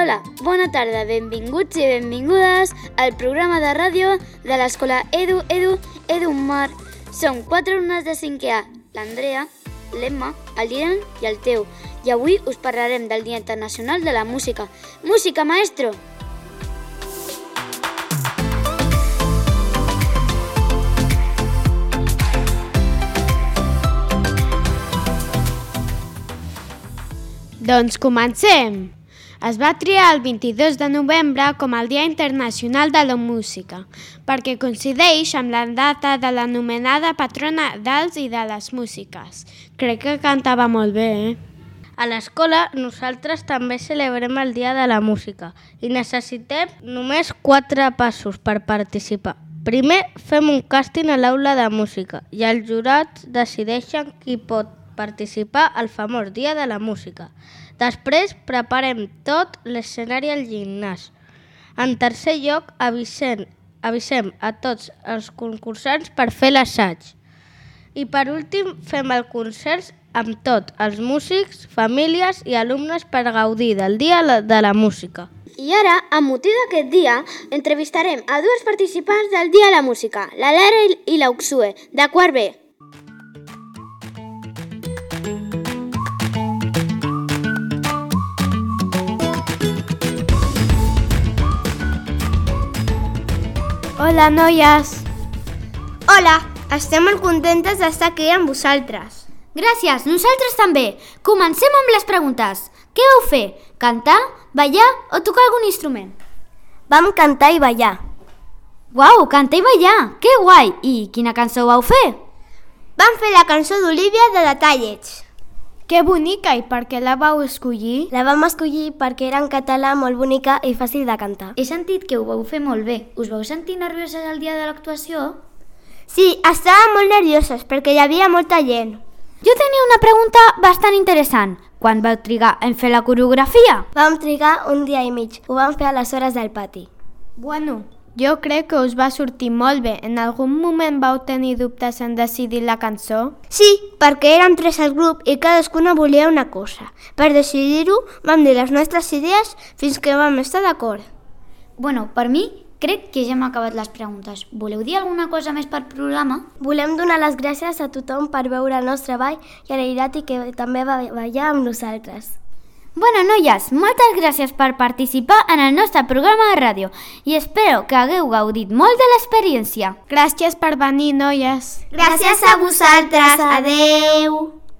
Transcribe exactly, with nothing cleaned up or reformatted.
Hola, bona tarda, benvinguts i benvingudes al programa de ràdio de l'escola Edu, Edu, Edu Mar. Som quatre alumnes de cinquè A, l'Andrea, l'Emma, el Dylan i el Teu. I avui us parlarem del Dia Internacional de la Música. Música, maestro! Doncs comencem! Es va triar el vint-i-dos de novembre com el Dia Internacional de la Música, perquè coincideix amb la data de l'anomenada patrona dels i de les músiques. Crec que cantava molt bé, eh? A l'escola nosaltres també celebrem el Dia de la Música i necessitem només quatre passos per participar. Primer, fem un càsting a l'aula de música i els jurats decideixen qui pot participar al famós Dia de la Música. Després, preparem tot l'escenari al gimnàs. En tercer lloc, avisem, avisem a tots els concursants per fer l'assaig. I per últim, fem el concert amb tots els músics, famílies i alumnes per gaudir del Dia de la Música. I ara, amb motiu d'aquest dia, entrevistarem a dues participants del Dia de la Música, la Lara i l'Uxue, de quart B. Hola, noies! Hola, estem molt contentes d'estar aquí amb vosaltres. Gràcies, nosaltres també. Comencem amb les preguntes. Què vau fer? Cantar, ballar o tocar algun instrument? Vam cantar i ballar. Uau, cantar i ballar! Que guai! I quina cançó vau fer? Vam fer la cançó d'Olivia de Detallets. Que bonica! I per què la vau escollir? La vam escollir perquè era en català, molt bonica i fàcil de cantar. He sentit que ho vau fer molt bé. Us vau sentir nervioses el dia de l'actuació? Sí, estàvem molt nervioses perquè hi havia molta gent. Jo tenia una pregunta bastant interessant. Quan vau trigar en fer la coreografia? Vam trigar un dia i mig. Ho vam fer a les hores del pati. Bueno, jo crec que us va sortir molt bé. En algun moment vau tenir dubtes en decidir la cançó? Sí, perquè érem tres al grup i cadascuna volia una cosa. Per decidir-ho, vam dir les nostres idees fins que vam estar d'acord. Bueno, per mi, crec que ja hem acabat les preguntes. Voleu dir alguna cosa més per programa? Volem donar les gràcies a tothom per veure el nostre ball i a la Irati, que també va ballar amb nosaltres. Bueno, noies, moltes gràcies per participar en el nostre programa de ràdio i espero que hagueu gaudit molt de l'experiència. Gràcies per venir, noies. Gràcies a vosaltres. Adeu.